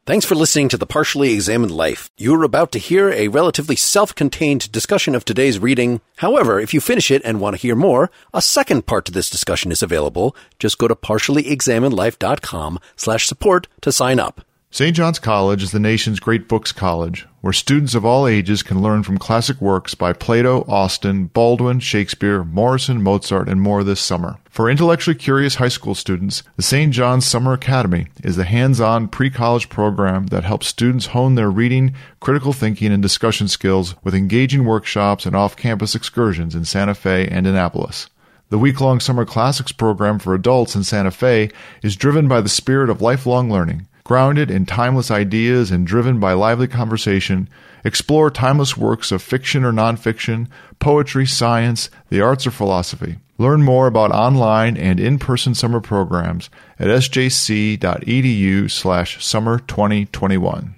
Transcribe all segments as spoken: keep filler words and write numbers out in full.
Thanks for listening to The Partially Examined Life. You are about to hear a relatively self-contained discussion of today's reading. However, if you finish it and want to hear more, a second part to this discussion is available. Just go to partiallyexaminedlife.com slash support to sign up. Saint John's College is the nation's great books college, where students of all ages can learn from classic works by Plato, Austen, Baldwin, Shakespeare, Morrison, Mozart, and more this summer. For intellectually curious high school students, the Saint John's Summer Academy is the hands-on pre-college program that helps students hone their reading, critical thinking, and discussion skills with engaging workshops and off-campus excursions in Santa Fe and Annapolis. The week-long Summer Classics program for adults in Santa Fe is driven by the spirit of lifelong learning. Grounded in timeless ideas and driven by lively conversation, explore timeless works of fiction or nonfiction, poetry, science, the arts, or philosophy. Learn more about online and in-person summer programs at sjc.edu slash summer 2021.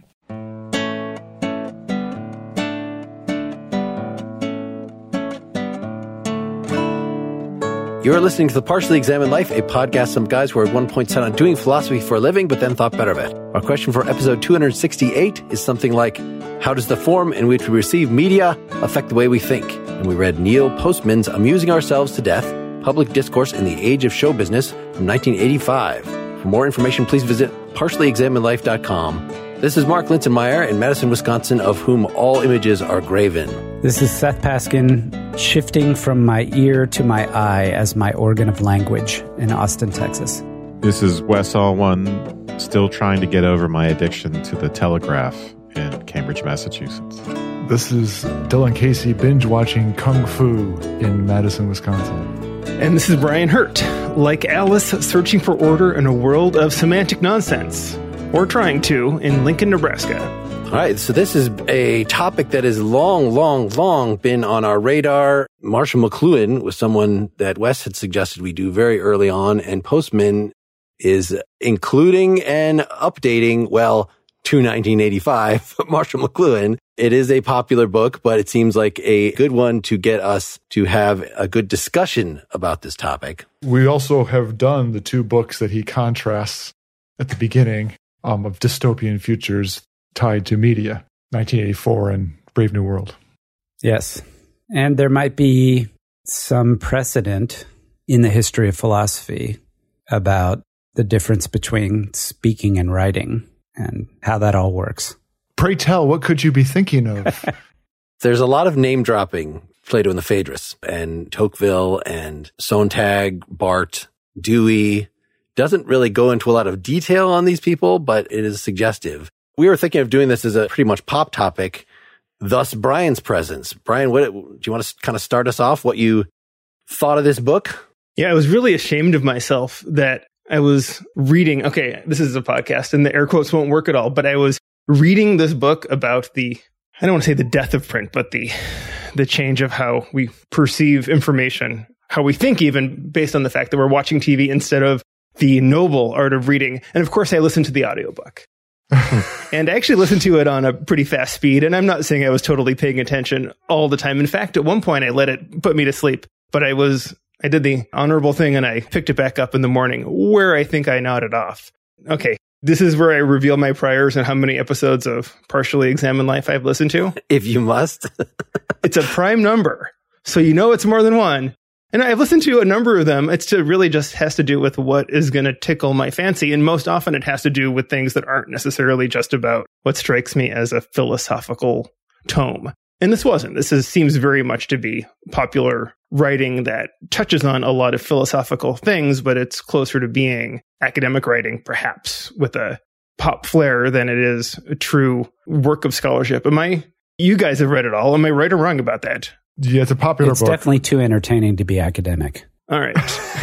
You're listening to The Partially Examined Life, a podcast from guys who are at one point set on doing philosophy for a living, but then thought better of it. Our question for episode two hundred sixty-eight is something like, how does the form in which we receive media affect the way we think? And we read Neil Postman's Amusing Ourselves to Death, Public Discourse in the Age of Show Business from nineteen eighty-five. For more information, please visit partially examined life dot com. This is Mark Linsenmeyer in Madison, Wisconsin, of whom all images are graven. This is Seth Paskin, shifting from my ear to my eye as my organ of language in Austin, Texas. This is Wes Allone, still trying to get over my addiction to the Telegraph in Cambridge, Massachusetts. This is Dylan Casey, binge-watching Kung Fu in Madison, Wisconsin. And this is Brian Hurt, like Alice, searching for order in a world of semantic nonsense. Or trying to, in Lincoln, Nebraska. All right, so this is a topic that has long, long, long been on our radar. Marshall McLuhan was someone that Wes had suggested we do very early on, and Postman is including and updating, well, to nineteen eighty-five, Marshall McLuhan. It is a popular book, but it seems like a good one to get us to have a good discussion about this topic. We also have done the two books that he contrasts at the beginning. Um, of dystopian futures tied to media, nineteen eighty-four and Brave New World. Yes. And there might be some precedent in the history of philosophy about the difference between speaking and writing and how that all works. Pray tell, what could you be thinking of? There's a lot of name dropping, Plato and the Phaedrus, and Tocqueville and Sontag, Barthes, Dewey. Doesn't really go into a lot of detail on these people, but it is suggestive. We were thinking of doing this as a pretty much pop topic, thus Brian's presence. Brian, what, do you want to kind of start us off, what you thought of this book? Yeah, I was really ashamed of myself that I was reading, okay, this is a podcast and the air quotes won't work at all, but I was reading this book about the, I don't want to say the death of print, but the the change of how we perceive information, how we think even based on the fact that we're watching T V instead of the noble art of reading. And of course, I listened to the audiobook. And I actually listened to it on a pretty fast speed. And I'm not saying I was totally paying attention all the time. In fact, at one point, I let it put me to sleep. But I was, I did the honorable thing and I picked it back up in the morning where I think I nodded off. Okay, this is where I reveal my priors and how many episodes of Partially Examined Life I've listened to. If you must. It's a prime number. So you know it's more than one. And I've listened to a number of them. It's to really just has to do with what is going to tickle my fancy. And most often it has to do with things that aren't necessarily just about what strikes me as a philosophical tome. And this wasn't. This is, seems very much to be popular writing that touches on a lot of philosophical things, but it's closer to being academic writing, perhaps, with a pop flair than it is a true work of scholarship. Am I, you guys have read it all. Am I right or wrong about that? Yeah, it's a popular it's book. It's definitely too entertaining to be academic. All right.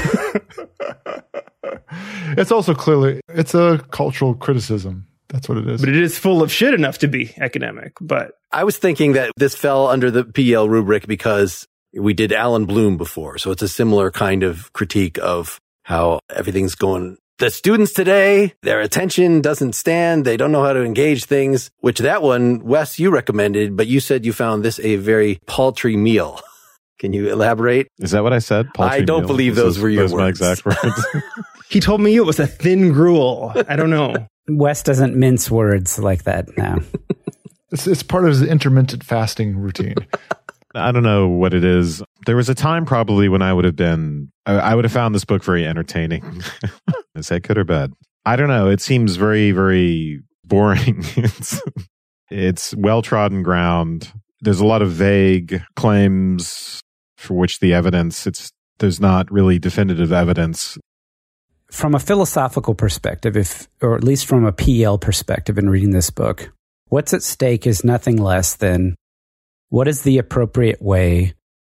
It's also clearly, it's a cultural criticism. That's what it is. But it is full of shit enough to be academic. But I was thinking that this fell under the P L rubric because we did Alan Bloom before. So it's a similar kind of critique of how everything's going. The students today, their attention doesn't stand. They don't know how to engage things, which that one, Wes, you recommended, but you said you found this a very paltry meal. Can you elaborate? Is that what I said? Paltry I don't meal. believe This those is, were your those words. My exact words. He told me it was a thin gruel. I don't know. Wes doesn't mince words like that now. It's, it's part of his intermittent fasting routine. I don't know what it is. There was a time probably when I would have been, I, I would have found this book very entertaining. Is that good or bad? I don't know. It seems very, very boring. it's it's well-trodden ground. There's a lot of vague claims for which the evidence, it's there's not really definitive evidence. From a philosophical perspective, if or at least from a P L perspective in reading this book, what's at stake is nothing less than what is the appropriate way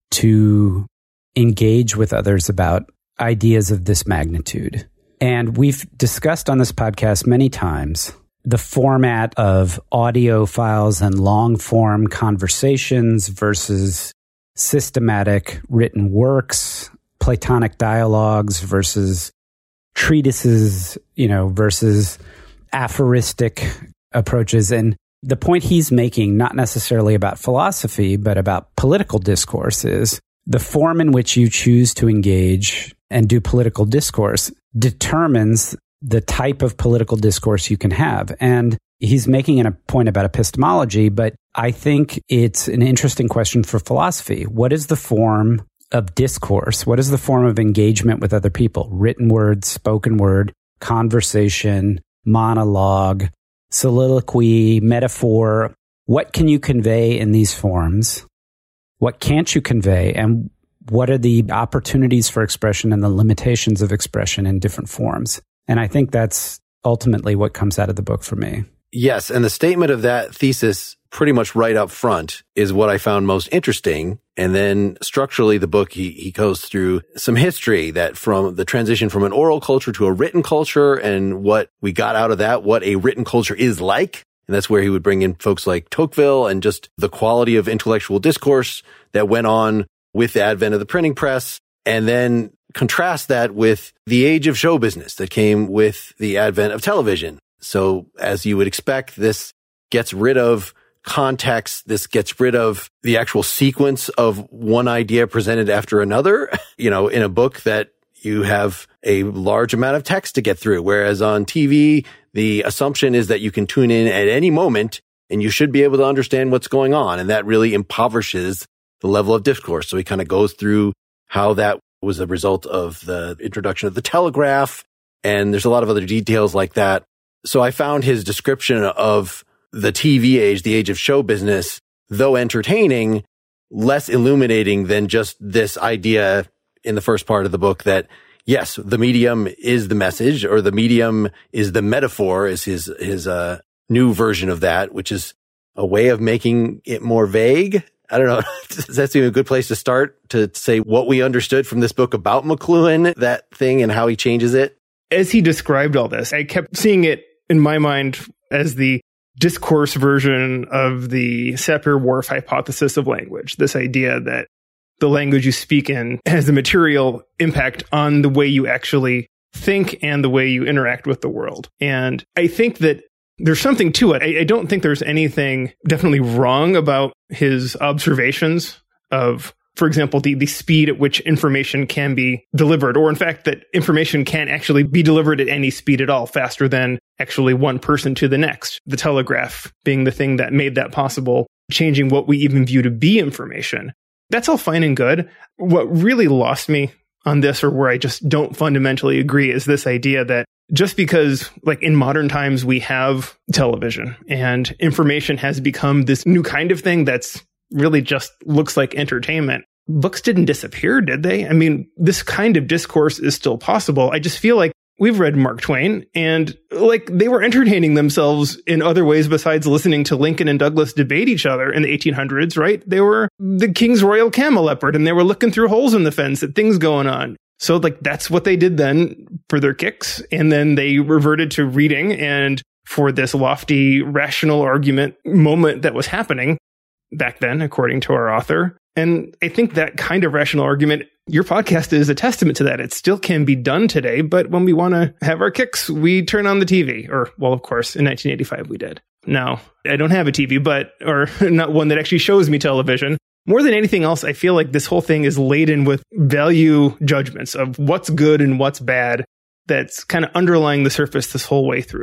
to engage with others about ideas of this magnitude. And we've discussed on this podcast many times the format of audio files and long-form conversations versus systematic written works, Platonic dialogues versus treatises, you know, versus aphoristic approaches. And the point he's making, not necessarily about philosophy, but about political discourse, is the form in which you choose to engage and do political discourse determines the type of political discourse you can have. And he's making a point about epistemology, but I think it's an interesting question for philosophy. What is the form of discourse? What is the form of engagement with other people? Written word, spoken word, conversation, monologue, soliloquy, metaphor. What can you convey in these forms? What can't you convey? And what are the opportunities for expression and the limitations of expression in different forms? And I think that's ultimately what comes out of the book for me. Yes, and the statement of that thesis pretty much right up front is what I found most interesting. And then structurally, the book, he, he goes through some history that from the transition from an oral culture to a written culture and what we got out of that, what a written culture is like. And that's where he would bring in folks like Tocqueville and just the quality of intellectual discourse that went on with the advent of the printing press. And then contrast that with the age of show business that came with the advent of television. So as you would expect, this gets rid of context. This gets rid of the actual sequence of one idea presented after another, you know, in a book that you have a large amount of text to get through. Whereas on T V, the assumption is that you can tune in at any moment and you should be able to understand what's going on. And that really impoverishes the level of discourse. So he kind of goes through how that was a result of the introduction of the telegraph. And there's a lot of other details like that. So I found his description of the T V age, the age of show business, though entertaining, less illuminating than just this idea in the first part of the book that, yes, the medium is the message, or the medium is the metaphor, is his, his, uh, new version of that, which is a way of making it more vague. I don't know. Does that seem a good place to start to say what we understood from this book about McLuhan, that thing, and how he changes it? As he described all this, I kept seeing it in my mind as the discourse version of the Sapir-Whorf hypothesis of language. This idea that the language you speak in has a material impact on the way you actually think and the way you interact with the world. And I think that there's something to it. I, I don't think there's anything definitely wrong about his observations of, for example, the, the speed at which information can be delivered, or in fact, that information can actually be delivered at any speed at all, faster than actually one person to the next. The telegraph being the thing that made that possible, changing what we even view to be information. That's all fine and good. What really lost me on this, or where I just don't fundamentally agree, is this idea that just because, like, in modern times we have television and information has become this new kind of thing that's really just looks like entertainment, books didn't disappear, did they? I mean, this kind of discourse is still possible. I just feel like we've read Mark Twain and, like, they were entertaining themselves in other ways besides listening to Lincoln and Douglas debate each other in the eighteen hundreds, right? They were the King's Royal Camelopard and they were looking through holes in the fence at things going on. So, like, that's what they did then for their kicks. And then they reverted to reading, and for this lofty, rational argument moment that was happening back then, according to our author. And I think that kind of rational argument, your podcast is a testament to that. It still can be done today, but when we want to have our kicks, we turn on the T V. Or, well, of course, in nineteen eighty-five we did. Now, I don't have a T V, but, or not one that actually shows me television. More than anything else, I feel like this whole thing is laden with value judgments of what's good and what's bad that's kind of underlying the surface this whole way through.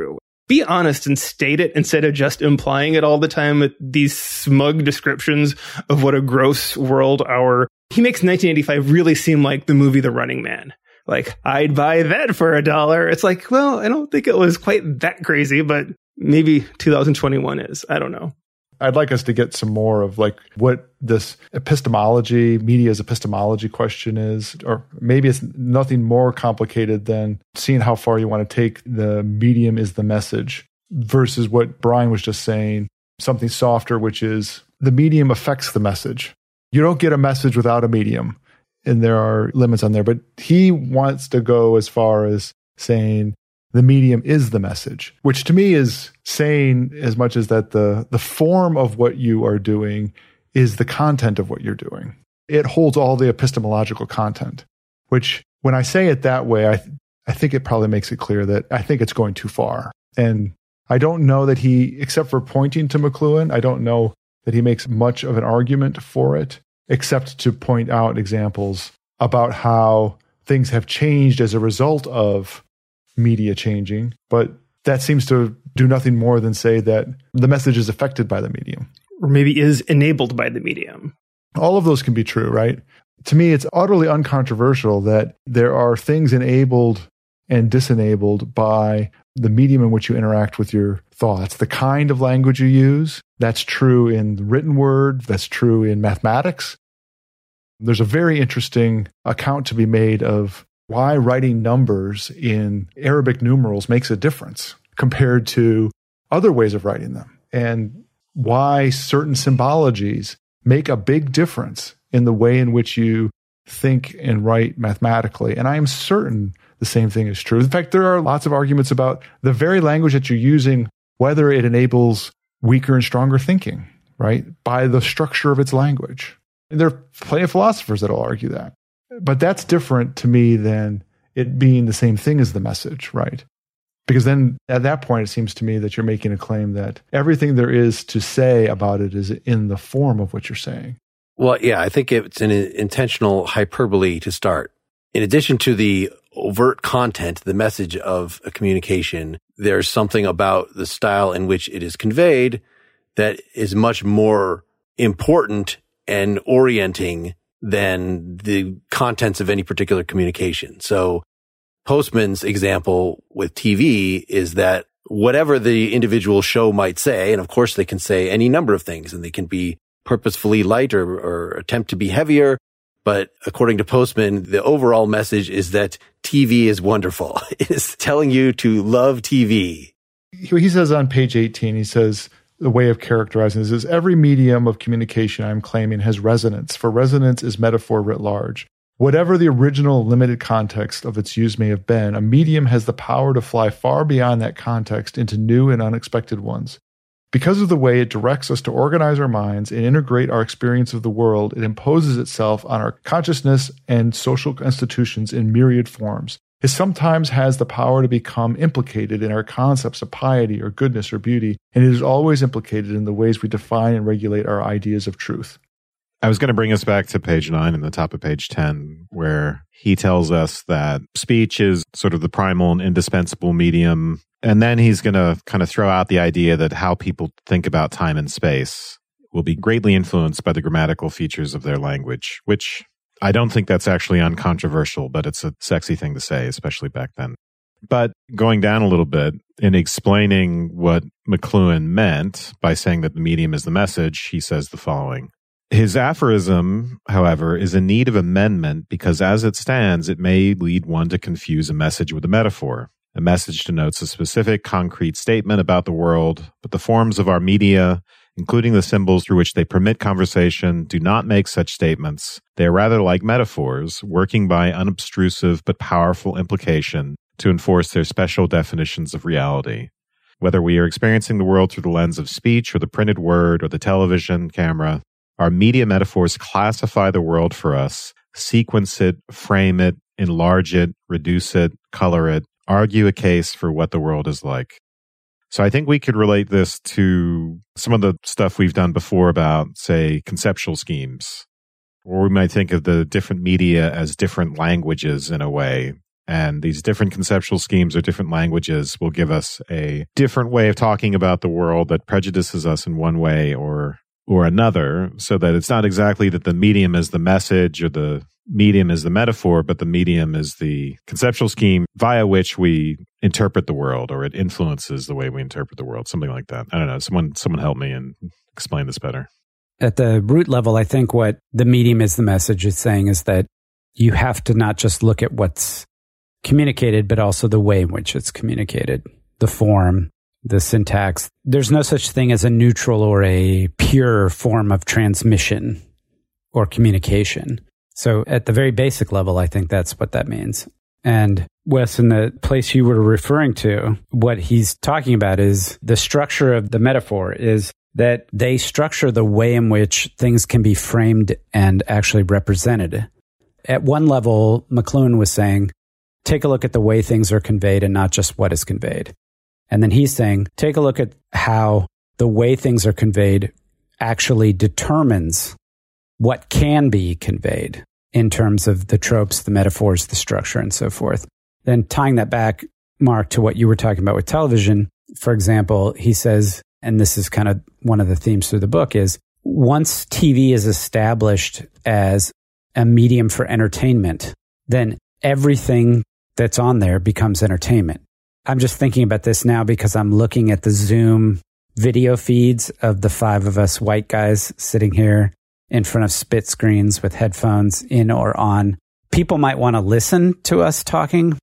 be honest and state it instead of just implying it all the time with these smug descriptions of what a gross world our... He makes nineteen eighty-five really seem like the movie The Running Man. Like, I'd buy that for a dollar. It's like, well, I don't think it was quite that crazy, but maybe two thousand twenty-one is. I don't know. I'd like us to get some more of like what this epistemology, media's epistemology question is, or maybe it's nothing more complicated than seeing how far you want to take the medium is the message versus what Brian was just saying, something softer, which is the medium affects the message. You don't get a message without a medium, and there are limits on there, but he wants to go as far as saying the medium is the message, which to me is saying as much as that the, the form of what you are doing is the content of what you're doing. It holds all the epistemological content, which when I say it that way, I, th- I think it probably makes it clear that I think it's going too far. And I don't know that he, except for pointing to McLuhan, I don't know that he makes much of an argument for it, except to point out examples about how things have changed as a result of media changing, but that seems to do nothing more than say that the message is affected by the medium. Or maybe is enabled by the medium. All of those can be true, right? To me, it's utterly uncontroversial that there are things enabled and disenabled by the medium in which you interact with your thoughts. The kind of language you use, that's true in the written word, that's true in mathematics. There's a very interesting account to be made of why writing numbers in Arabic numerals makes a difference compared to other ways of writing them, and why certain symbologies make a big difference in the way in which you think and write mathematically. And I am certain the same thing is true. In fact, there are lots of arguments about the very language that you're using, whether it enables weaker and stronger thinking, right, by the structure of its language. And there are plenty of philosophers that will argue that. But that's different to me than it being the same thing as the message, right? Because then at that point, it seems to me that you're making a claim that everything there is to say about it is in the form of what you're saying. Well, yeah, I think it's an intentional hyperbole to start. In addition to the overt content, the message of a communication, there's something about the style in which it is conveyed that is much more important and orienting than the contents of any particular communication. So Postman's example with T V is that whatever the individual show might say, and of course they can say any number of things, and they can be purposefully light or, or attempt to be heavier. But according to Postman, the overall message is that T V is wonderful. It is telling you to love T V. He says on page eighteen, he says, the way of characterizing this is every medium of communication I'm claiming has resonance, for resonance is metaphor writ large. Whatever the original limited context of its use may have been, a medium has the power to fly far beyond that context into new and unexpected ones. Because of the way it directs us to organize our minds and integrate our experience of the world, it imposes itself on our consciousness and social institutions in myriad forms. It sometimes has the power to become implicated in our concepts of piety or goodness or beauty, and it is always implicated in the ways we define and regulate our ideas of truth. I was going to bring us back to page nine and the top of page ten, where he tells us that speech is sort of the primal and indispensable medium. And then he's going to kind of throw out the idea that how people think about time and space will be greatly influenced by the grammatical features of their language, which I don't think that's actually uncontroversial, but it's a sexy thing to say, especially back then. But going down a little bit in explaining what McLuhan meant by saying that the medium is the message, he says the following. His aphorism, however, is in need of amendment because as it stands, it may lead one to confuse a message with a metaphor. A message denotes a specific, concrete statement about the world, but the forms of our media, including the symbols through which they permit conversation, do not make such statements. They are rather like metaphors, working by unobtrusive but powerful implication to enforce their special definitions of reality. Whether we are experiencing the world through the lens of speech or the printed word or the television camera, our media metaphors classify the world for us, sequence it, frame it, enlarge it, reduce it, color it, argue a case for what the world is like. So I think we could relate this to some of the stuff we've done before about, say, conceptual schemes. Or we might think of the different media as different languages in a way. And these different conceptual schemes or different languages will give us a different way of talking about the world that prejudices us in one way or or another, so that it's not exactly that the medium is the message or the medium is the metaphor, but the medium is the conceptual scheme via which we interpret the world, or it influences the way we interpret the world, something like that. I don't know. Someone someone help me and explain this better. At the root level, I think what the medium is the message is saying is that you have to not just look at what's communicated, but also the way in which it's communicated, the form, the syntax. There's no such thing as a neutral or a pure form of transmission or communication. So at the very basic level, I think that's what that means. And Wes, in the place you were referring to, what he's talking about is the structure of the metaphor is that they structure the way in which things can be framed and actually represented. At one level, McLuhan was saying, take a look at the way things are conveyed and not just what is conveyed. And then he's saying, take a look at how the way things are conveyed actually determines what can be conveyed in terms of the tropes, the metaphors, the structure, and so forth. Then tying that back, Mark, to what you were talking about with television, for example, he says, and this is kind of one of the themes through the book, is once T V is established as a medium for entertainment, then everything that's on there becomes entertainment. I'm just thinking about this now because I'm looking at the Zoom video feeds of the five of us white guys sitting here in front of split screens with headphones in or on. People might want to listen to us talking,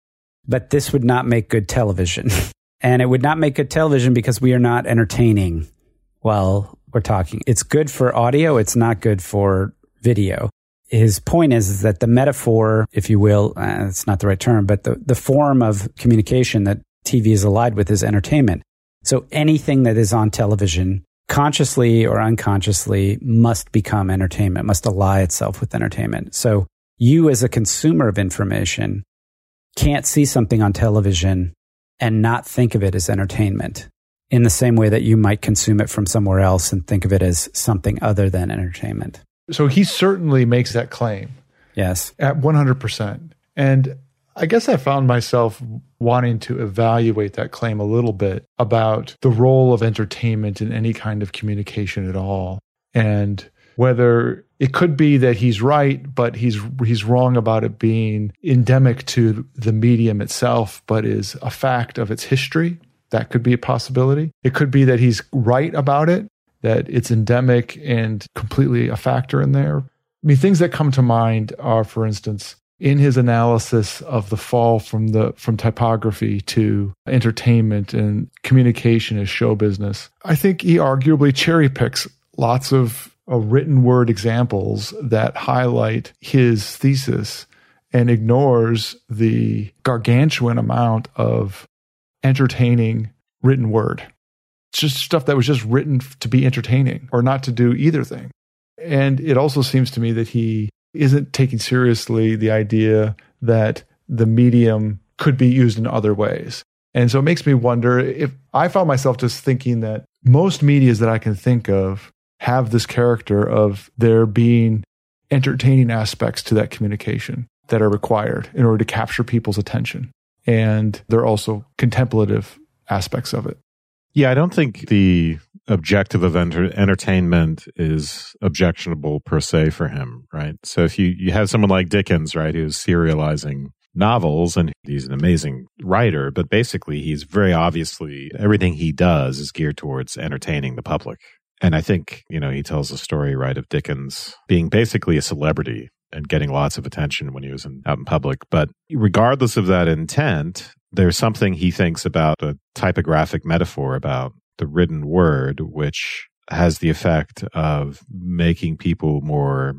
but this would not make good television. And it would not make good television because we are not entertaining while we're talking. It's good for audio. It's not good for video. His point is, is that the metaphor, if you will, uh, it's not the right term, but the, the form of communication that T V is allied with is entertainment. So anything that is on television, consciously or unconsciously, must become entertainment, must ally itself with entertainment. So you as a consumer of information can't see something on television and not think of it as entertainment in the same way that you might consume it from somewhere else and think of it as something other than entertainment. So he certainly makes that claim. Yes. At one hundred percent. And I guess I found myself wanting to evaluate that claim a little bit about the role of entertainment in any kind of communication at all. And whether it could be that he's right, but he's he's wrong about it being endemic to the medium itself, but is a fact of its history. That could be a possibility. It could be that he's right about it, that it's endemic and completely a factor in there. I mean, things that come to mind are, for instance, in his analysis of the fall from the from typography to entertainment and communication as show business, I think he arguably cherry picks lots of uh, written word examples that highlight his thesis and ignores the gargantuan amount of entertaining written word. It's just stuff that was just written to be entertaining or not to do either thing. And it also seems to me that he isn't taking seriously the idea that the medium could be used in other ways. And so it makes me wonder if I found myself just thinking that most medias that I can think of have this character of there being entertaining aspects to that communication that are required in order to capture people's attention. And there are also contemplative aspects of it. Yeah, I don't think the objective of enter- entertainment is objectionable per se for him, right? So if you, you have someone like Dickens, right, who's serializing novels, and he's an amazing writer, but basically he's very obviously, everything he does is geared towards entertaining the public. And I think, you know, he tells a story, right, of Dickens being basically a celebrity and getting lots of attention when he was in, out in public. But regardless of that intent, there's something he thinks about a typographic metaphor about the written word, which has the effect of making people more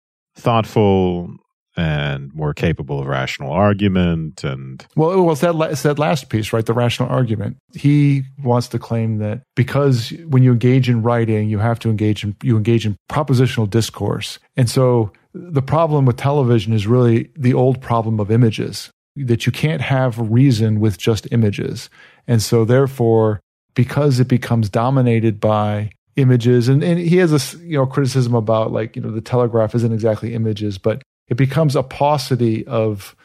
thoughtful and more capable of rational argument. And well, well, it's that, it's that last piece, right? The rational argument. He wants to claim that because when you engage in writing, you have to engage in, you engage in propositional discourse. And so the problem with television is really the old problem of images, that you can't have reason with just images. And so therefore, because it becomes dominated by images, and, and he has a you know criticism about, like, you know, the telegraph isn't exactly images, but it becomes a paucity of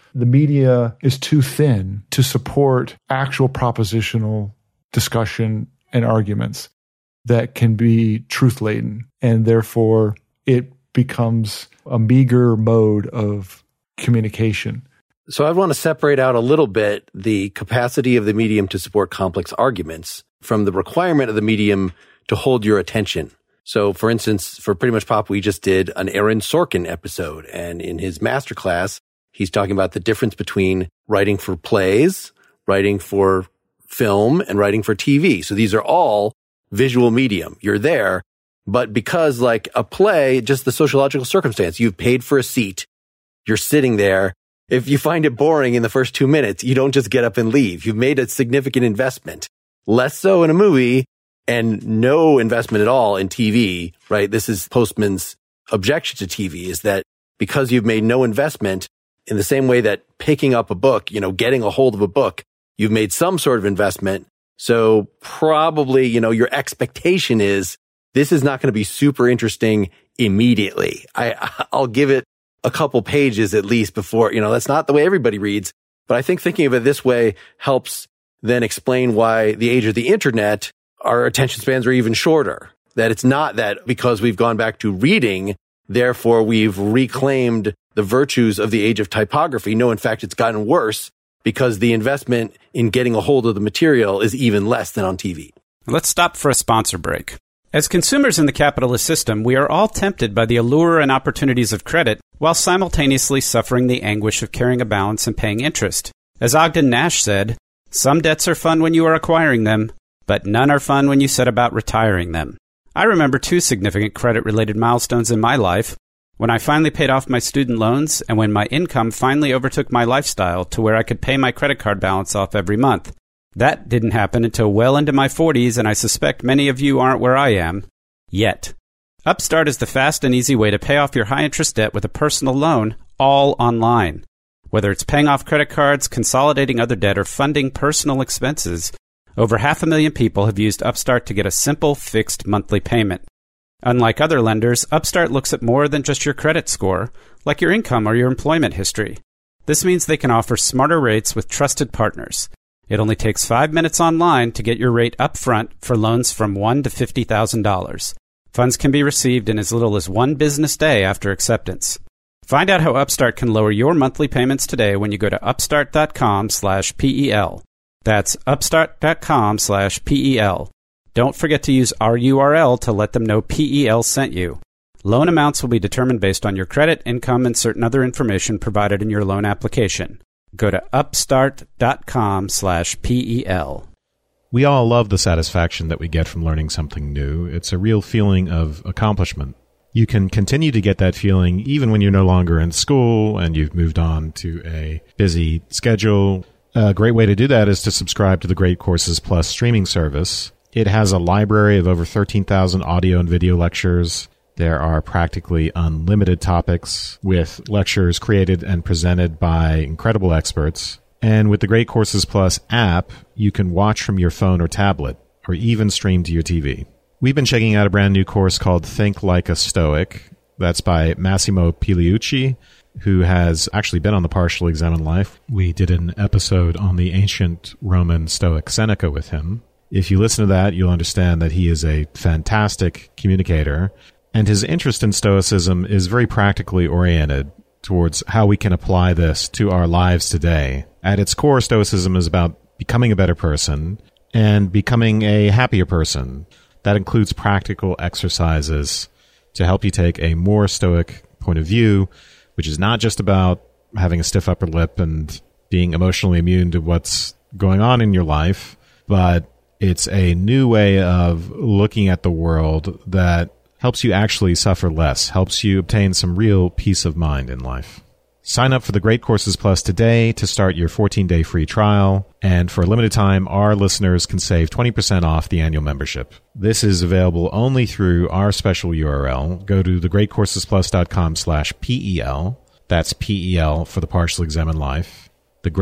the media is too thin to support actual propositional discussion and arguments that can be truth-laden. And therefore, it becomes a meager mode of communication. So I want to separate out a little bit the capacity of the medium to support complex arguments from the requirement of the medium to hold your attention. So, for instance, for Pretty Much Pop, we just did an Aaron Sorkin episode. And in his masterclass, he's talking about the difference between writing for plays, writing for film, and writing for T V. So these are all visual medium. You're there. But because like a play, just the sociological circumstance, you've paid for a seat, you're sitting there. If you find it boring in the first two minutes, you don't just get up and leave. You've made a significant investment. Less so in a movie and no investment at all in T V, right? This is Postman's objection to T V, is that because you've made no investment, in the same way that picking up a book, you know, getting a hold of a book, you've made some sort of investment. So probably, you know, your expectation is this is not going to be super interesting immediately. I, I'll give it a couple pages at least before, you know, that's not the way everybody reads. But I think thinking of it this way helps then explain why the age of the internet, our attention spans are even shorter. That it's not that because we've gone back to reading, therefore we've reclaimed the virtues of the age of typography. No, in fact, it's gotten worse because the investment in getting a hold of the material is even less than on T V. Let's stop for a sponsor break. As consumers in the capitalist system, we are all tempted by the allure and opportunities of credit while simultaneously suffering the anguish of carrying a balance and paying interest. As Ogden Nash said, some debts are fun when you are acquiring them, but none are fun when you set about retiring them. I remember two significant credit-related milestones in my life: when I finally paid off my student loans and when my income finally overtook my lifestyle to where I could pay my credit card balance off every month. That didn't happen until well into my forties, and I suspect many of you aren't where I am yet. Upstart is the fast and easy way to pay off your high-interest debt with a personal loan, all online. Whether it's paying off credit cards, consolidating other debt, or funding personal expenses, over half a million people have used Upstart to get a simple, fixed monthly payment. Unlike other lenders, Upstart looks at more than just your credit score, like your income or your employment history. This means they can offer smarter rates with trusted partners. It only takes five minutes online to get your rate up front for loans from one thousand dollars to fifty thousand dollars. Funds can be received in as little as one business day after acceptance. Find out how Upstart can lower your monthly payments today when you go to upstart.com slash PEL. That's upstart.com slash PEL. Don't forget to use our U R L to let them know P E L sent you. Loan amounts will be determined based on your credit, income, and certain other information provided in your loan application. Go to upstart.com slash PEL. We all love the satisfaction that we get from learning something new. It's a real feeling of accomplishment. You can continue to get that feeling even when you're no longer in school and you've moved on to a busy schedule. A great way to do that is to subscribe to the Great Courses Plus streaming service. It has a library of over thirteen thousand audio and video lectures. There are practically unlimited topics with lectures created and presented by incredible experts. And with the Great Courses Plus app, you can watch from your phone or tablet, or even stream to your T V. We've been checking out a brand new course called Think Like a Stoic. That's by Massimo Pigliucci, who has actually been on the Partially Examined Life. We did an episode on the ancient Roman Stoic Seneca with him. If you listen to that, you'll understand that he is a fantastic communicator, and his interest in Stoicism is very practically oriented towards how we can apply this to our lives today. At its core, Stoicism is about becoming a better person and becoming a happier person. That includes practical exercises to help you take a more stoic point of view, which is not just about having a stiff upper lip and being emotionally immune to what's going on in your life, but it's a new way of looking at the world that helps you actually suffer less, helps you obtain some real peace of mind in life. Sign up for the Great Courses Plus today to start your fourteen-day free trial, and for a limited time, our listeners can save twenty percent off the annual membership. This is available only through our special U R L. Go to thegreatcoursesplus.com slash PEL. That's P E L for the Partially Examined Life.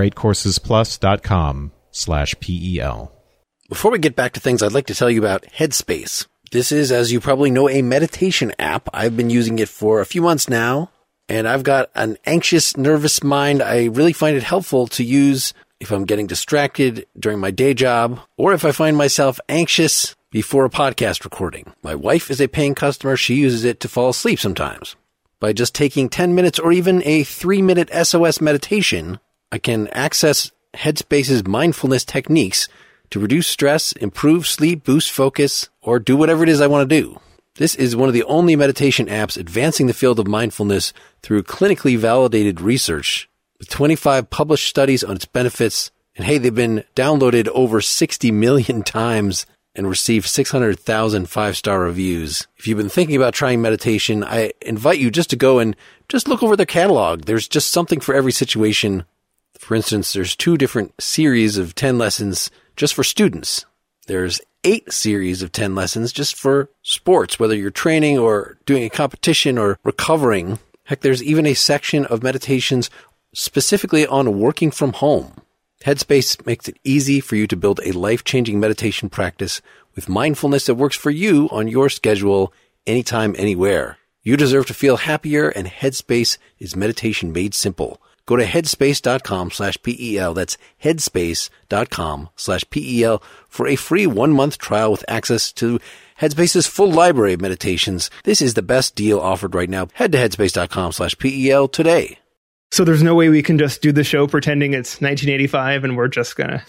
thegreatcoursesplus.com slash PEL. Before we get back to things, I'd like to tell you about Headspace. This is, as you probably know, a meditation app. I've been using it for a few months now, And I've got an anxious, nervous mind. I really find it helpful to use if I'm getting distracted during my day job, or if I find myself anxious before a podcast recording. My wife is a paying customer. She uses it to fall asleep sometimes. By just taking ten minutes or even a three minute S O S meditation, I can access Headspace's mindfulness techniques to reduce stress, improve sleep, boost focus, or do whatever it is I want to do. This is one of the only meditation apps advancing the field of mindfulness through clinically validated research, with twenty-five published studies on its benefits. And hey, they've been downloaded over sixty million times and received six hundred thousand five-star reviews. If you've been thinking about trying meditation, I invite you just to go and just look over their catalog. There's just something for every situation. For instance, there's two different series of ten lessons just for students. There's eight series of ten lessons just for sports, whether you're training or doing a competition or recovering. Heck, there's even a section of meditations specifically on working from home. Headspace makes it easy for you to build a life-changing meditation practice with mindfulness that works for you on your schedule, anytime, anywhere. You deserve to feel happier, and Headspace is meditation made simple. Go to headspace.com slash PEL. That's headspace.com slash PEL for a free one-month trial with access to Headspace's full library of meditations. This is the best deal offered right now. Head to headspace.com slash PEL today. So there's no way we can just do the show pretending it's nineteen eighty-five and we're just gonna...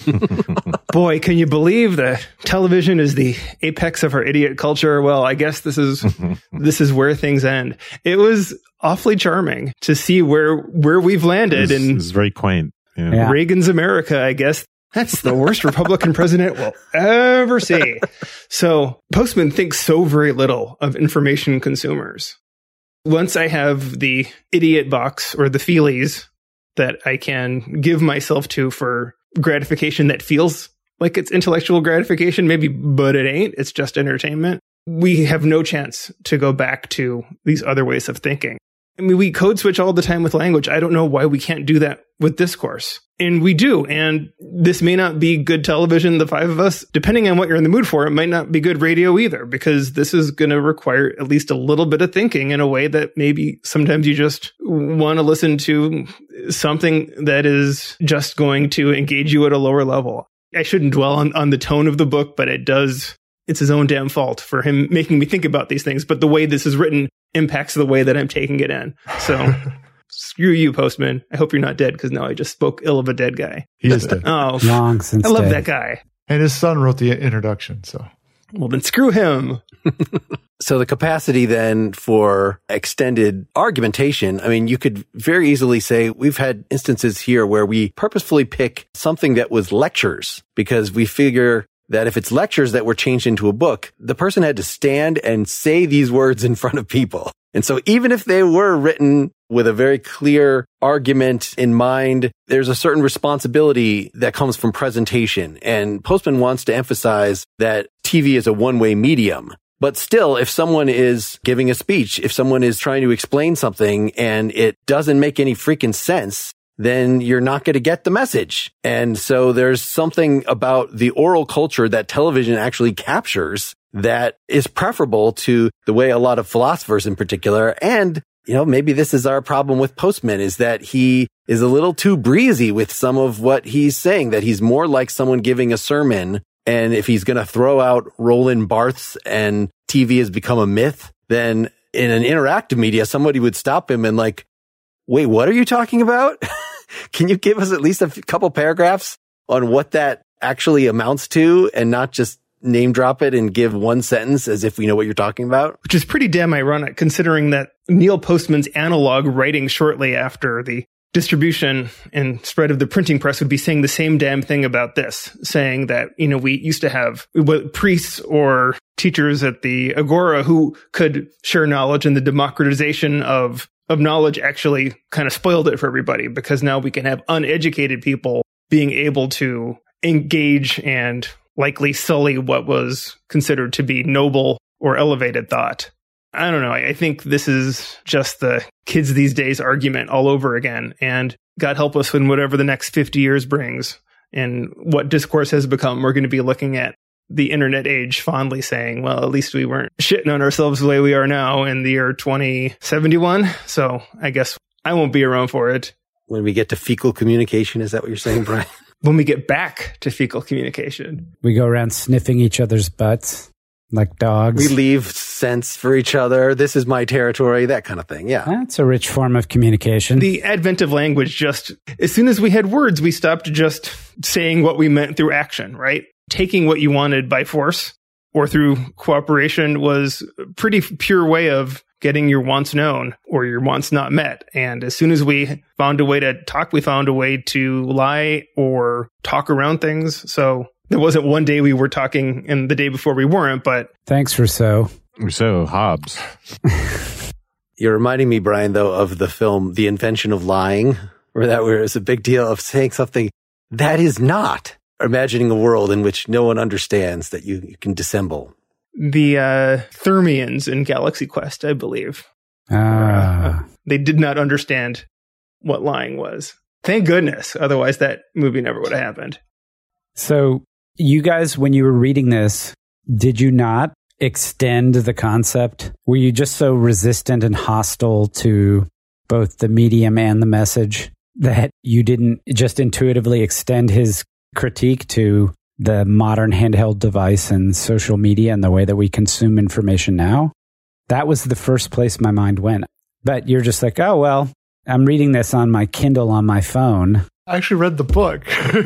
Boy, can you believe that television is the apex of our idiot culture? Well, I guess this is this is where things end. It was awfully charming to see where where we've landed. It was, in it was very quaint. Yeah. Yeah. Reagan's America, I guess. That's the worst Republican president we'll ever see. So Postman thinks so very little of information consumers. Once I have the idiot box or the feelies that I can give myself to for gratification that feels like it's intellectual gratification, maybe, but it ain't. It's just entertainment. We have no chance to go back to these other ways of thinking. I mean, we code switch all the time with language. I don't know why we can't do that with discourse. And we do. And this may not be good television, the five of us. Depending on what you're in the mood for, it might not be good radio either, because this is going to require at least a little bit of thinking in a way that maybe sometimes you just want to listen to something that is just going to engage you at a lower level. I shouldn't dwell on, on the tone of the book, but it does. It's his own damn fault for him making me think about these things. But the way this is written impacts the way that I'm taking it in. So screw you, Postman. I hope you're not dead, because now I just spoke ill of a dead guy. He is dead. Oh, Long since I love dead. that guy. And his son wrote the introduction, so. Well, then screw him. So the capacity then for extended argumentation, I mean, you could very easily say we've had instances here where we purposefully pick something that was lectures because we figure that if it's lectures that were changed into a book, the person had to stand and say these words in front of people. And so even if they were written with a very clear argument in mind, there's a certain responsibility that comes from presentation. And Postman wants to emphasize that T V is a one-way medium. But still, if someone is giving a speech, if someone is trying to explain something and it doesn't make any freaking sense, then you're not going to get the message. And so there's something about the oral culture that television actually captures that is preferable to the way a lot of philosophers in particular. And, you know, maybe this is our problem with Postman, is that he is a little too breezy with some of what he's saying, that he's more like someone giving a sermon. And if he's going to throw out Roland Barthes and T V has become a myth, then in an interactive media, somebody would stop him and like, wait, what are you talking about? Can you give us at least a f- couple paragraphs on what that actually amounts to and not just name drop it and give one sentence as if we know what you're talking about? Which is pretty damn ironic, considering that Neil Postman's analog writing shortly after the distribution and spread of the printing press would be saying the same damn thing about this, saying that, you know, we used to have priests or teachers at the Agora who could share knowledge, and the democratization of of knowledge actually kind of spoiled it for everybody, because now we can have uneducated people being able to engage and likely sully what was considered to be noble or elevated thought. I don't know. I think this is just the kids these days argument all over again. And God help us when whatever the next fifty years brings and what discourse has become, we're going to be looking at the internet age fondly saying, well, at least we weren't shitting on ourselves the way we are now in the year twenty seventy-one. So I guess I won't be around for it. When we get to fecal communication, is that what you're saying, Brian? When we get back to fecal communication. We go around sniffing each other's butts like dogs. We leave scents for each other. This is my territory, that kind of thing. Yeah. That's a rich form of communication. The advent of language, just as soon as we had words, we stopped just saying what we meant through action, right? Taking what you wanted by force or through cooperation was a pretty pure way of getting your wants known or your wants not met. And as soon as we found a way to talk, we found a way to lie or talk around things. So there wasn't one day we were talking and the day before we weren't, but... Thanks, Rousseau. Rousseau, Hobbes. You're reminding me, Brian, though, of the film The Invention of Lying, where that was a big deal of saying something that is not. Imagining a world in which no one understands that you, you can dissemble. The uh, Thermians in Galaxy Quest, I believe. Ah. Uh, they did not understand what lying was. Thank goodness. Otherwise, that movie never would have happened. So you guys, when you were reading this, did you not extend the concept? Were you just so resistant and hostile to both the medium and the message that you didn't just intuitively extend his critique to the modern handheld device and social media and the way that we consume information now? That was the first place my mind went. But you're just like, oh, well, I'm reading this on my Kindle on my phone. I actually read the book.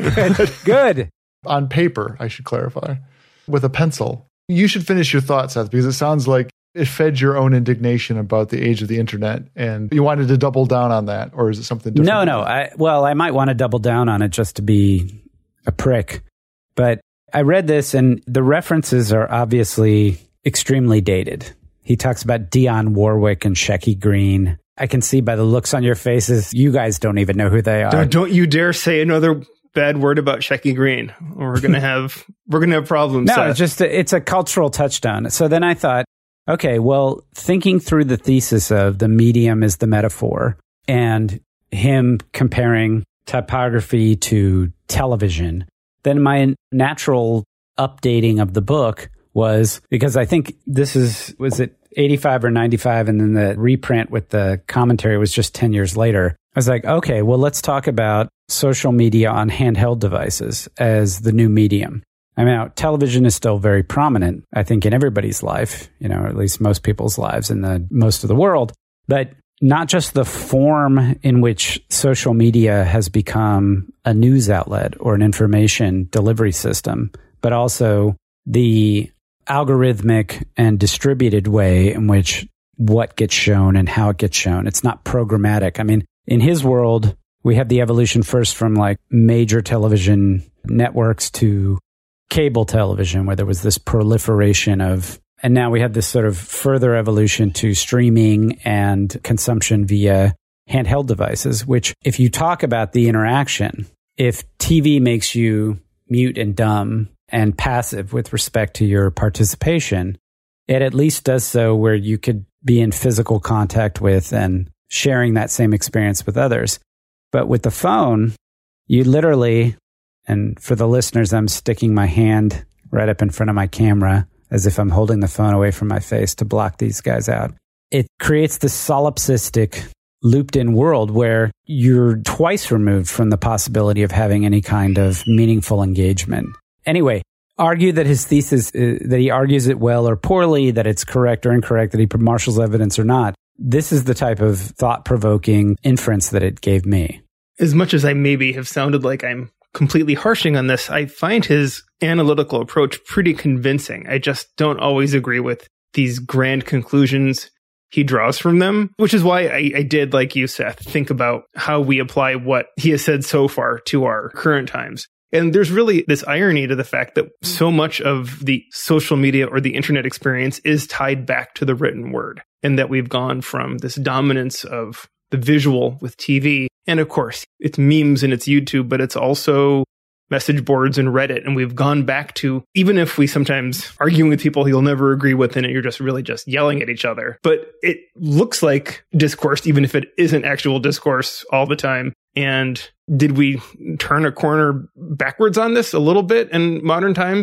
Good. On paper, I should clarify, with a pencil. You should finish your thought, Seth, because it sounds like it fed your own indignation about the age of the internet and you wanted to double down on that, or is it something different? No, no. I, well, I might want to double down on it just to be a prick. But I read this and the references are obviously extremely dated. He talks about Dionne Warwick and Shecky Green. I can see by the looks on your faces, you guys don't even know who they are. Don't, don't you dare say another bad word about Shecky Green, or we're gonna have we're gonna have problems. No, Seth. it's just a, it's a cultural touchdown. So then I thought, okay, well, thinking through the thesis of the medium is the metaphor, and him comparing typography to television, then my natural updating of the book was, because I think this is, was it eighty-five or ninety-five, and then the reprint with the commentary was just ten years later. I was like, okay, well, let's talk about social media on handheld devices as the new medium. I mean, now, television is still very prominent, I think, in everybody's life, you know, or at least most people's lives in the most of the world. But not just the form in which social media has become a news outlet or an information delivery system, but also the algorithmic and distributed way in which what gets shown and how it gets shown. It's not programmatic. I mean, in his world, we have the evolution first from like major television networks to cable television, where there was this proliferation of, and now we have this sort of further evolution to streaming and consumption via handheld devices, which if you talk about the interaction, if T V makes you mute and dumb and passive with respect to your participation, it at least does so where you could be in physical contact with and sharing that same experience with others. But with the phone, you literally, and for the listeners, I'm sticking my hand right up in front of my camera as if I'm holding the phone away from my face to block these guys out. It creates this solipsistic, looped-in world where you're twice removed from the possibility of having any kind of meaningful engagement. Anyway, argue that his thesis, uh, that he argues it well or poorly, that it's correct or incorrect, that he marshals evidence or not. This is the type of thought-provoking inference that it gave me. As much as I maybe have sounded like I'm completely harshing on this, I find his analytical approach pretty convincing. I just don't always agree with these grand conclusions he draws from them, which is why I, I did, like you, Seth, think about how we apply what he has said so far to our current times. And there's really this irony to the fact that so much of the social media or the internet experience is tied back to the written word, and that we've gone from this dominance of the visual with T V. And of course, it's memes and it's YouTube, but it's also message boards and Reddit. And we've gone back to, even if we sometimes arguing with people you'll never agree with, and you're just really just yelling at each other. But it looks like discourse, even if it isn't actual discourse all the time. And did we turn a corner backwards on this a little bit in modern times?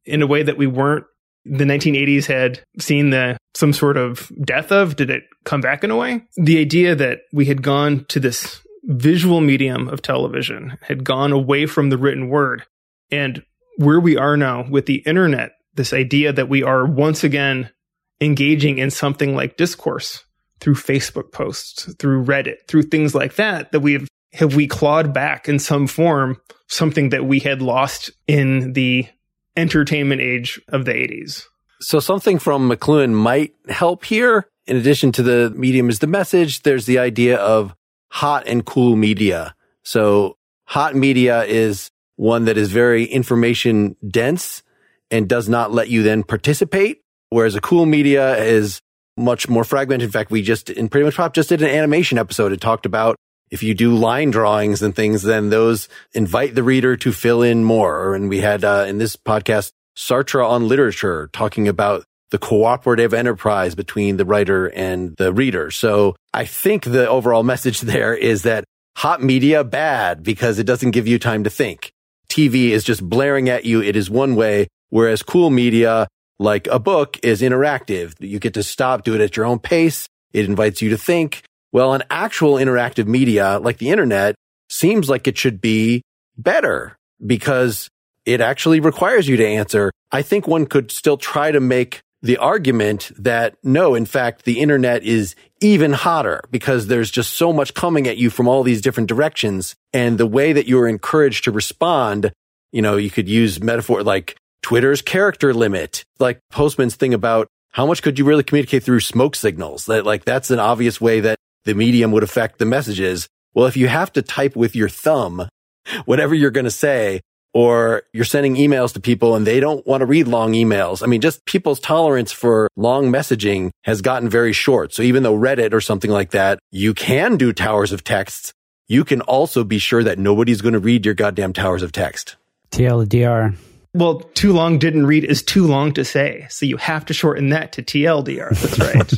in a way that we weren't, the nineteen eighties had seen the some sort of death of? Did it come back in a way? The idea that we had gone to this visual medium of television, had gone away from the written word, and where we are now with the internet, this idea that we are once again engaging in something like discourse through Facebook posts, through Reddit, through things like that, that we've have we clawed back in some form something that we had lost in the entertainment age of the eighties. So something from McLuhan might help here. In addition to the medium is the message, there's the idea of hot and cool media. So hot media is one that is very information dense and does not let you then participate, whereas a cool media is much more fragmented. In fact, we just in Pretty Much Pop just did an animation episode. It talked about if you do line drawings and things, then those invite the reader to fill in more. And we had uh, in this podcast, Sartre on literature, talking about the cooperative enterprise between the writer and the reader. So I think the overall message there is that hot media, bad, because it doesn't give you time to think. T V is just blaring at you. It is one way, whereas cool media, like a book, is interactive. You get to stop, do it at your own pace. It invites you to think. Well, an actual interactive media like the internet seems like it should be better because it actually requires you to answer. I think one could still try to make the argument that no, in fact, the internet is even hotter because there's just so much coming at you from all these different directions. And the way that you're encouraged to respond, you know, you could use metaphor like Twitter's character limit, like Postman's thing about how much could you really communicate through smoke signals? That like, that's an obvious way that the medium would affect the messages. Well, if you have to type with your thumb, whatever you're going to say, or you're sending emails to people and they don't want to read long emails. I mean, just people's tolerance for long messaging has gotten very short. So even though Reddit or something like that, you can do towers of texts, you can also be sure that nobody's going to read your goddamn towers of text. T L D R. Well, too long didn't read is too long to say. So you have to shorten that to T L D R. That's right.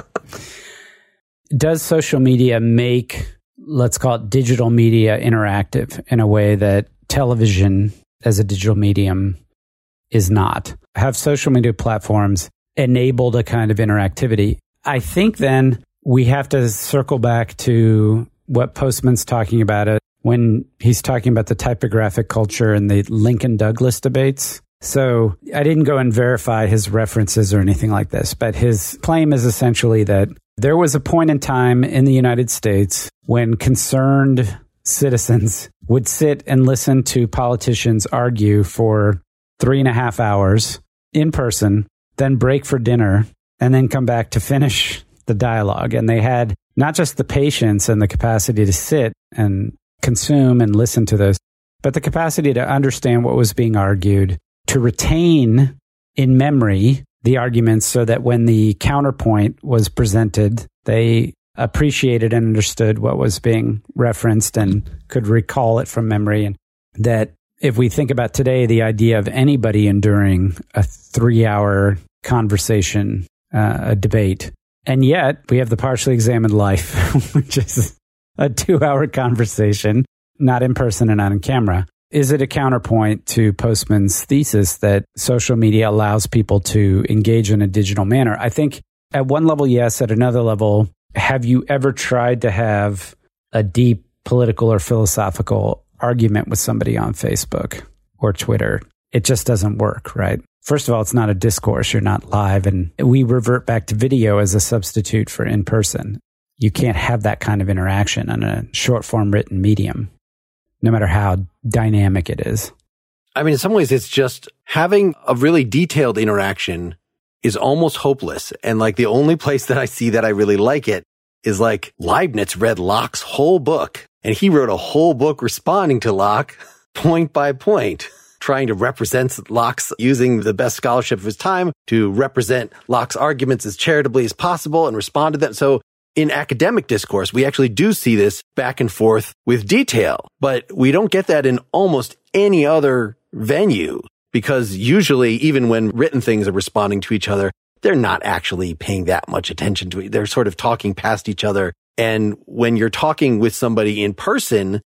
Does social media make, let's call it digital media, interactive in a way that television as a digital medium is not? Have social media platforms enabled a kind of interactivity? I think then we have to circle back to what Postman's talking about it when he's talking about the typographic culture and the Lincoln Douglas debates. So I didn't go and verify his references or anything like this, but his claim is essentially that there was a point in time in the United States when concerned citizens would sit and listen to politicians argue for three and a half hours in person, then break for dinner, and then come back to finish the dialogue. And they had not just the patience and the capacity to sit and consume and listen to those, but the capacity to understand what was being argued, to retain in memory the arguments so that when the counterpoint was presented, they appreciated and understood what was being referenced and could recall it from memory. And that if we think about today, the idea of anybody enduring a three-hour conversation, uh, a debate, and yet we have the Partially Examined Life, which is a two-hour conversation, not in person and not in camera. Is it a counterpoint to Postman's thesis that social media allows people to engage in a digital manner? I think at one level, yes. At another level, have you ever tried to have a deep political or philosophical argument with somebody on Facebook or Twitter? It just doesn't work, right? First of all, it's not a discourse. You're not live. And we revert back to video as a substitute for in-person. You can't have that kind of interaction on a short-form written medium, no matter how dynamic it is. I mean, in some ways, it's just having a really detailed interaction is almost hopeless. And like the only place that I see that I really like it is like Leibniz read Locke's whole book, and he wrote a whole book responding to Locke point by point, trying to represent Locke's, using the best scholarship of his time to represent Locke's arguments as charitably as possible and respond to them. So in academic discourse, we actually do see this back and forth with detail, but we don't get that in almost any other venue, because usually even when written things are responding to each other, they're not actually paying that much attention to it. They're sort of talking past each other. And when you're talking with somebody in person,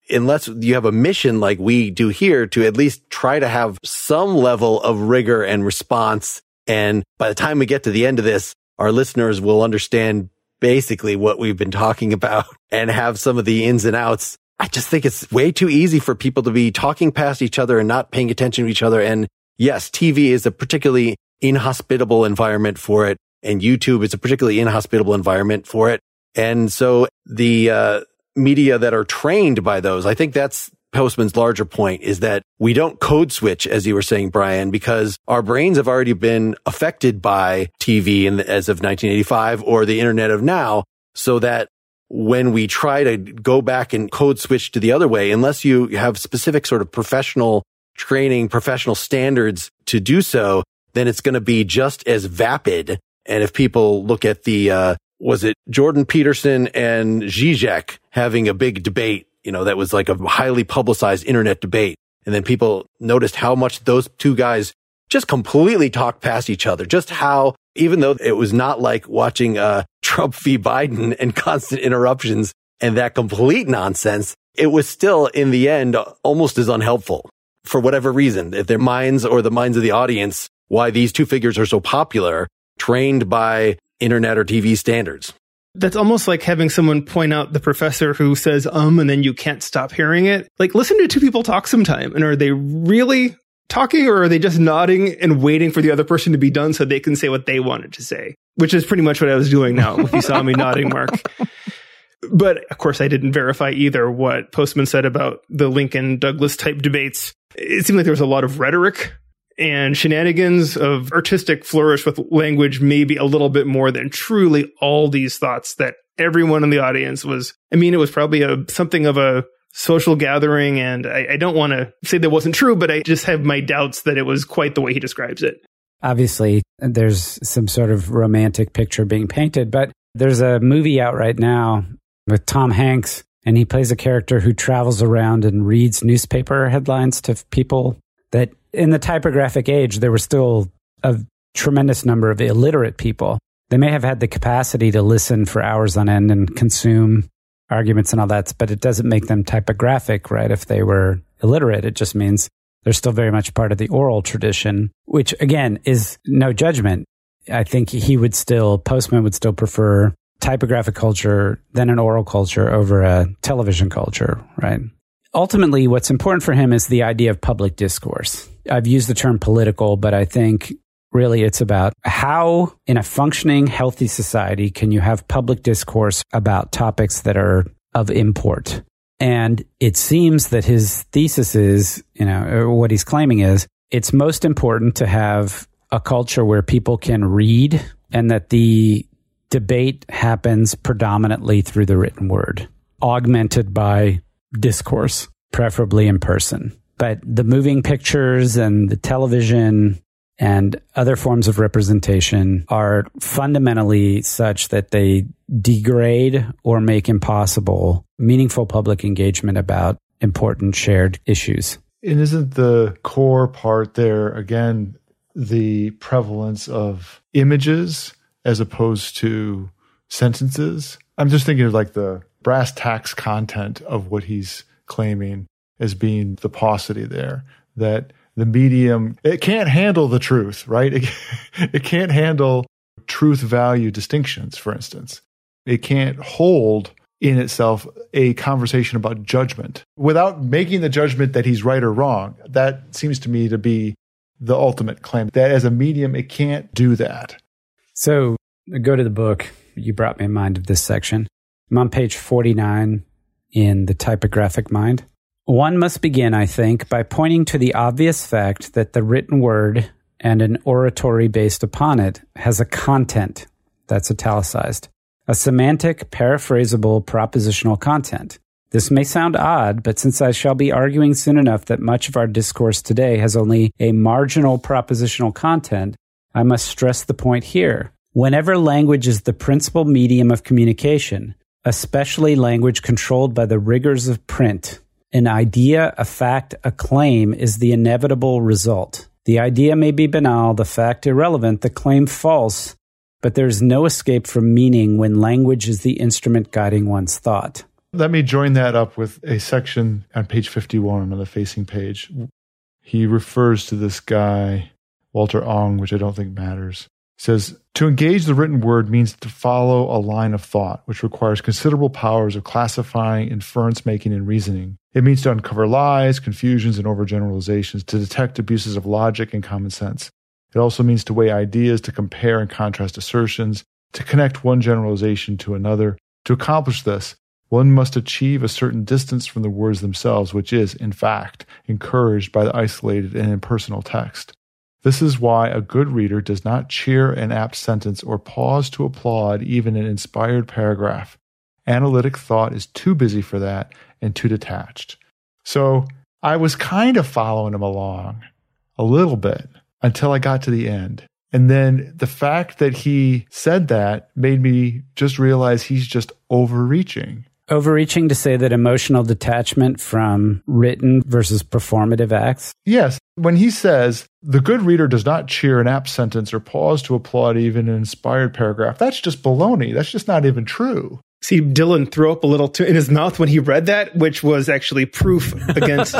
unless you have a mission like we do here to at least try to have some level of rigor and response. And by the time we get to the end of this, our listeners will understand basically what we've been talking about and have some of the ins and outs. I just think it's way too easy for people to be talking past each other and not paying attention to each other. And yes, T V is a particularly inhospitable environment for it. And YouTube is a particularly inhospitable environment for it. And so the uh, media that are trained by those, I think that's Postman's larger point, is that we don't code switch, as you were saying, Brian, because our brains have already been affected by T V in, as of nineteen eighty-five or the internet of now, so that when we try to go back and code switch to the other way, unless you have specific sort of professional training, professional standards to do so, then it's going to be just as vapid. And if people look at the, uh, was it Jordan Peterson and Zizek having a big debate, you know, that was like a highly publicized internet debate. And then people noticed how much those two guys just completely talked past each other. Just how, even though it was not like watching uh, Trump v. Biden and constant interruptions and that complete nonsense, it was still, in the end, almost as unhelpful for whatever reason. If their minds or the minds of the audience, why these two figures are so popular, trained by internet or T V standards. That's almost like having someone point out the professor who says, um, and then you can't stop hearing it. Like, listen to two people talk sometime. And are they really talking, or are they just nodding and waiting for the other person to be done so they can say what they wanted to say? Which is pretty much what I was doing now, if you saw me nodding, Mark. But of course, I didn't verify either what Postman said about the Lincoln-Douglas type debates. It seemed like there was a lot of rhetoric and shenanigans of artistic flourish with language, maybe a little bit more than truly all these thoughts that everyone in the audience was. I mean, it was probably a something of a social gathering, and I, I don't want to say that wasn't true, but I just have my doubts that it was quite the way he describes it. Obviously, there's some sort of romantic picture being painted, but there's a movie out right now with Tom Hanks, and he plays a character who travels around and reads newspaper headlines to people. That in the typographic age, there were still a tremendous number of illiterate people. They may have had the capacity to listen for hours on end and consume arguments and all that, but it doesn't make them typographic, right? If they were illiterate, it just means they're still very much part of the oral tradition, which again is no judgment. I think he would still, Postman would still prefer typographic culture than an oral culture over a television culture, right? Ultimately, what's important for him is the idea of public discourse. I've used the term political, but I think really it's about how, in a functioning, healthy society, can you have public discourse about topics that are of import. And it seems that his thesis is, you know, or what he's claiming is, it's most important to have a culture where people can read and that the debate happens predominantly through the written word, augmented by discourse, preferably in person. But the moving pictures and the television and other forms of representation are fundamentally such that they degrade or make impossible meaningful public engagement about important shared issues. And isn't the core part there, again, the prevalence of images as opposed to sentences? I'm just thinking of like the brass tacks content of what he's claiming as being the paucity there, that the medium, it can't handle the truth, right? It, it can't handle truth value distinctions, for instance. It can't hold in itself a conversation about judgment without making the judgment that he's right or wrong. That seems to me to be the ultimate claim, that as a medium, it can't do that. So go to the book. You brought me in mind of this section. I'm on page forty-nine in The Typographic Mind. One must begin, I think, by pointing to the obvious fact that the written word and an oratory based upon it has a content that's italicized, a semantic, paraphrasable, propositional content. This may sound odd, but since I shall be arguing soon enough that much of our discourse today has only a marginal propositional content, I must stress the point here. Whenever language is the principal medium of communication, especially language controlled by the rigors of print, an idea, a fact, a claim is the inevitable result. The idea may be banal, the fact irrelevant, the claim false, but there is no escape from meaning when language is the instrument guiding one's thought. Let me join that up with a section on page fifty-one on the facing page. He refers to this guy, Walter Ong, which I don't think matters. He says, to engage the written word means to follow a line of thought, which requires considerable powers of classifying, inference making, and reasoning. It means to uncover lies, confusions, and overgeneralizations, to detect abuses of logic and common sense. It also means to weigh ideas, to compare and contrast assertions, to connect one generalization to another. To accomplish this, one must achieve a certain distance from the words themselves, which is, in fact, encouraged by the isolated and impersonal text. This is why a good reader does not cheer an apt sentence or pause to applaud even an inspired paragraph. Analytic thought is too busy for that and too detached. So I was kind of following him along a little bit until I got to the end. And then the fact that he said that made me just realize he's just overreaching. Overreaching to say that emotional detachment from written versus performative acts? Yes. When he says, the good reader does not cheer an apt sentence or pause to applaud even an inspired paragraph, that's just baloney. That's just not even true. See, Dylan threw up a little too in his mouth when he read that, which was actually proof against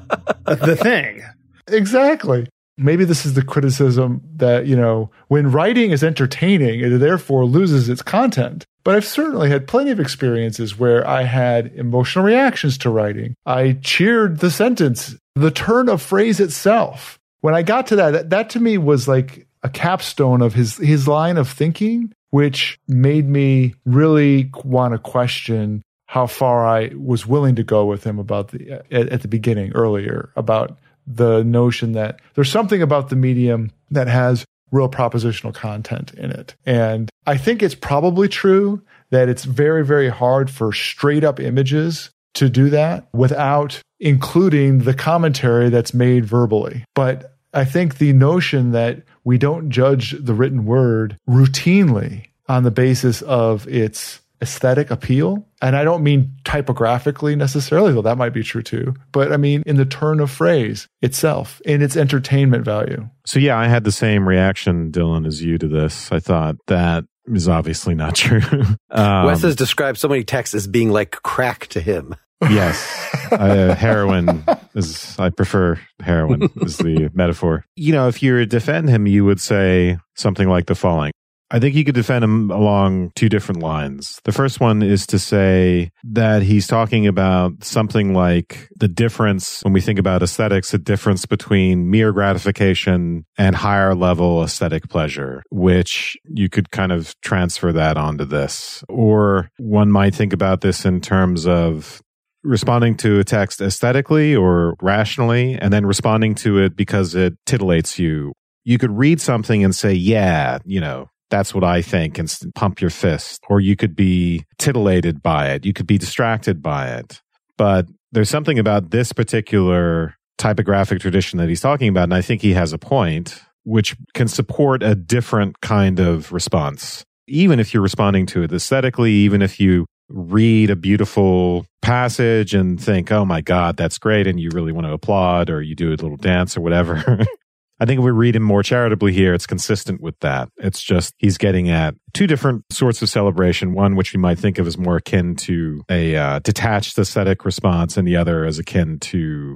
the thing. Exactly. Maybe this is the criticism that, you know, when writing is entertaining, it therefore loses its content. But I've certainly had plenty of experiences where I had emotional reactions to writing. I cheered the sentence, the turn of phrase itself. When I got to that, that, that to me was like a capstone of his, his line of thinking, which made me really want to question how far I was willing to go with him about the, at, at the beginning earlier, about the notion that there's something about the medium that has real propositional content in it. And I think it's probably true that it's very, very hard for straight up images to do that without including the commentary that's made verbally. But I think the notion that we don't judge the written word routinely on the basis of its aesthetic appeal, and I don't mean typographically necessarily, though that might be true too, but I mean in the turn of phrase itself, in its entertainment value. So yeah, I had the same reaction, Dylan, as you to this. I thought that is obviously not true. um, Wes has described so many texts as being like crack to him. Yes. Uh, heroin is, I prefer heroin is the metaphor. You know, if you were to defend him, you would say something like the following. I think you could defend him along two different lines. The first one is to say that he's talking about something like the difference, when we think about aesthetics, the difference between mere gratification and higher level aesthetic pleasure, which you could kind of transfer that onto this. Or one might think about this in terms of responding to a text aesthetically or rationally, and then responding to it because it titillates you. You could read something and say, yeah, you know, that's what I think, and pump your fist. Or you could be titillated by it. You could be distracted by it. But there's something about this particular typographic tradition that he's talking about, and I think he has a point, which can support a different kind of response. Even if you're responding to it aesthetically, even if you read a beautiful passage and think, oh my God, that's great, and you really want to applaud, or you do a little dance or whatever. I think if we read him more charitably here, it's consistent with that. It's just he's getting at two different sorts of celebration, one which we might think of as more akin to a uh, detached aesthetic response, and the other as akin to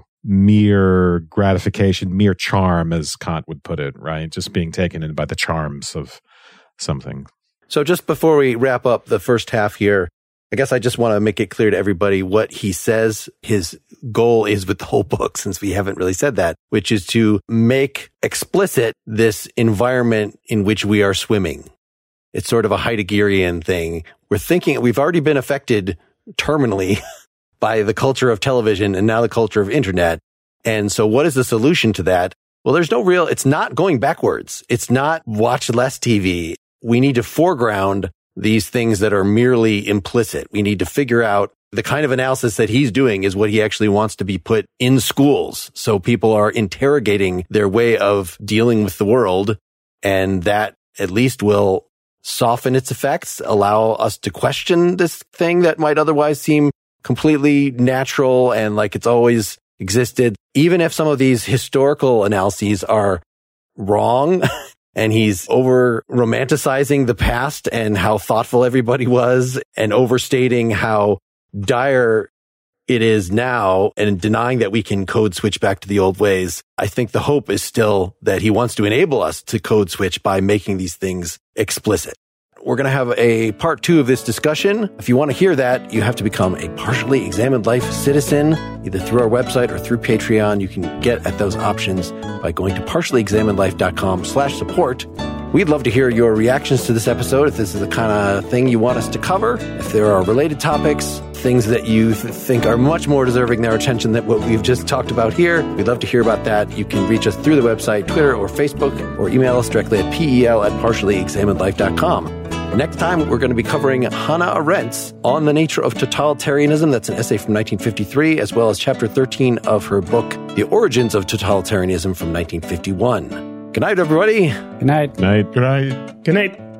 mere gratification, mere charm, as Kant would put it, right? Just being taken in by the charms of something. So just before we wrap up the first half here, I guess I just want to make it clear to everybody what he says his goal is with the whole book, since we haven't really said that, which is to make explicit this environment in which we are swimming. It's sort of a Heideggerian thing. We're thinking we've already been affected terminally by the culture of television and now the culture of internet. And so what is the solution to that? Well, there's no real, it's not going backwards. It's not watch less T V. We need to foreground these things that are merely implicit. We need to figure out the kind of analysis that he's doing is what he actually wants to be put in schools. So people are interrogating their way of dealing with the world, and that at least will soften its effects, allow us to question this thing that might otherwise seem completely natural and like it's always existed. Even if some of these historical analyses are wrong, and he's over romanticizing the past and how thoughtful everybody was, and overstating how dire it is now and denying that we can code switch back to the old ways, I think the hope is still that he wants to enable us to code switch by making these things explicit. We're going to have a part two of this discussion. If you want to hear that, you have to become a Partially Examined Life citizen, either through our website or through Patreon. You can get at those options by going to partiallyexaminedlife.com slash support. We'd love to hear your reactions to this episode, if this is the kind of thing you want us to cover, if there are related topics, things that you th- think are much more deserving their attention than what we've just talked about here. We'd love to hear about that. You can reach us through the website, Twitter, or Facebook, or email us directly at pel at partiallyexaminedlife dot com. Next time, we're going to be covering Hannah Arendt's On the Nature of Totalitarianism. That's an essay from nineteen fifty-three, as well as chapter thirteen of her book, The Origins of Totalitarianism from nineteen fifty-one. Good night, everybody. Good night. Night. Good night. Good night.